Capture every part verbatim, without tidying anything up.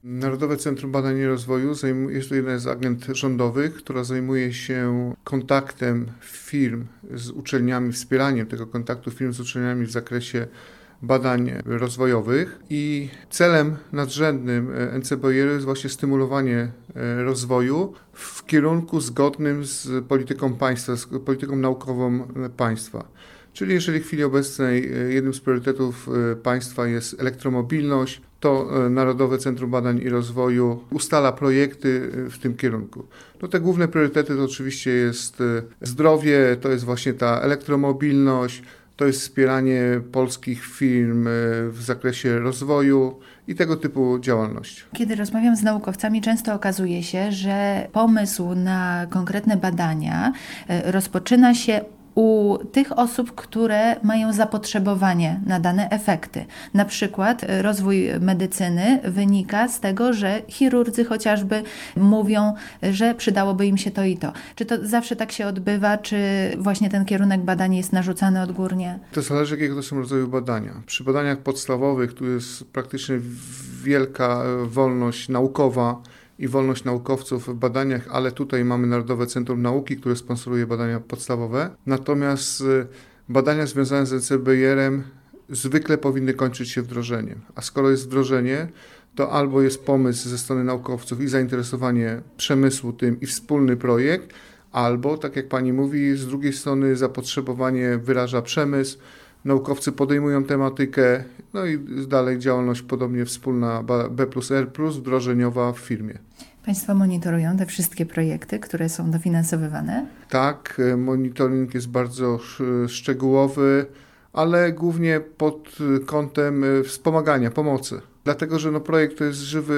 Narodowe Centrum Badań i Rozwoju jest to jedna z agent rządowych, która zajmuje się kontaktem firm z uczelniami, wspieraniem tego kontaktu firm z uczelniami w zakresie badań rozwojowych i celem nadrzędnym N C B R jest właśnie stymulowanie rozwoju w kierunku zgodnym z polityką państwa, z polityką naukową państwa. Czyli jeżeli w chwili obecnej jednym z priorytetów państwa jest elektromobilność, to Narodowe Centrum Badań i Rozwoju ustala projekty w tym kierunku. No te główne priorytety to oczywiście jest zdrowie, to jest właśnie ta elektromobilność, to jest wspieranie polskich firm w zakresie rozwoju i tego typu działalność. Kiedy rozmawiam z naukowcami, często okazuje się, że pomysł na konkretne badania rozpoczyna się u tych osób, które mają zapotrzebowanie na dane efekty. Na przykład rozwój medycyny wynika z tego, że chirurdzy chociażby mówią, że przydałoby im się to i to. Czy to zawsze tak się odbywa, czy właśnie ten kierunek badań jest narzucany odgórnie? To zależy, jakiego to są rodzaju badania. Przy badaniach podstawowych tu jest praktycznie wielka wolność naukowa i wolność naukowców w badaniach, ale tutaj mamy Narodowe Centrum Nauki, które sponsoruje badania podstawowe. Natomiast badania związane z N C B R-em zwykle powinny kończyć się wdrożeniem. A skoro jest wdrożenie, to albo jest pomysł ze strony naukowców i zainteresowanie przemysłu tym i wspólny projekt, albo, tak jak pani mówi, z drugiej strony zapotrzebowanie wyraża przemysł, naukowcy podejmują tematykę, no i dalej działalność podobnie wspólna B plus R plus wdrożeniowa w firmie. Państwo monitorują te wszystkie projekty, które są dofinansowywane? Tak, monitoring jest bardzo szczegółowy, ale głównie pod kątem wspomagania, pomocy. Dlatego, że no projekt to jest żywy,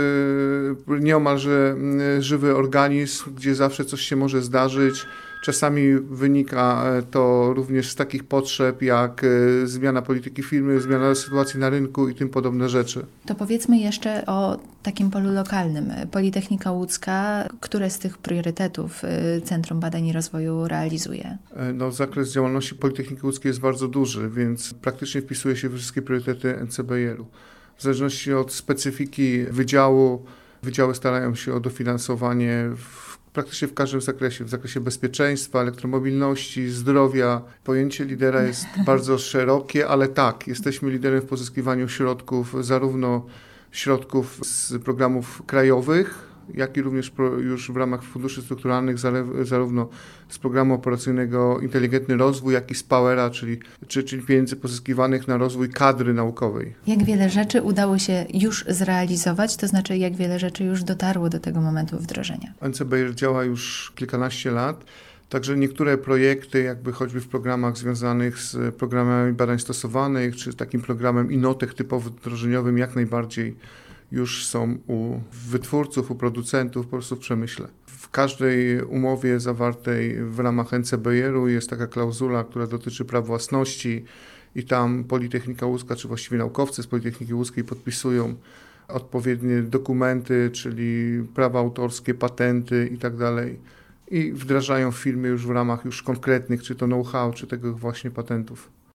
nieomalże żywy organizm, gdzie zawsze coś się może zdarzyć. Czasami wynika to również z takich potrzeb jak zmiana polityki firmy, zmiana sytuacji na rynku i tym podobne rzeczy. To powiedzmy jeszcze o takim polu lokalnym. Politechnika Łódzka, które z tych priorytetów Centrum Badań i Rozwoju realizuje? No, zakres działalności Politechniki Łódzkiej jest bardzo duży, więc praktycznie wpisuje się w wszystkie priorytety N C B R-u. W zależności od specyfiki wydziału, wydziały starają się o dofinansowanie w praktycznie w każdym zakresie, w zakresie bezpieczeństwa, elektromobilności, zdrowia. Pojęcie lidera jest bardzo szerokie, ale tak, jesteśmy liderem w pozyskiwaniu środków, zarówno środków z programów krajowych, jak i również już w ramach funduszy strukturalnych, zarówno z programu operacyjnego Inteligentny Rozwój, jak i z Powera, czyli, czyli pieniędzy pozyskiwanych na rozwój kadry naukowej. Jak wiele rzeczy udało się już zrealizować, to znaczy jak wiele rzeczy już dotarło do tego momentu wdrożenia? N C B R działa już kilkanaście lat, także niektóre projekty, jakby choćby w programach związanych z programami badań stosowanych, czy takim programem Inotech typowo wdrożeniowym, jak najbardziej już są u wytwórców, u producentów, po prostu w przemyśle. W każdej umowie zawartej w ramach N C B R-u jest taka klauzula, która dotyczy praw własności i tam Politechnika Łódzka, czy właściwie naukowcy z Politechniki Łódzkiej podpisują odpowiednie dokumenty, czyli prawa autorskie, patenty i tak dalej. I wdrażają w firmie już w ramach już konkretnych, czy to know-how, czy tego właśnie patentów.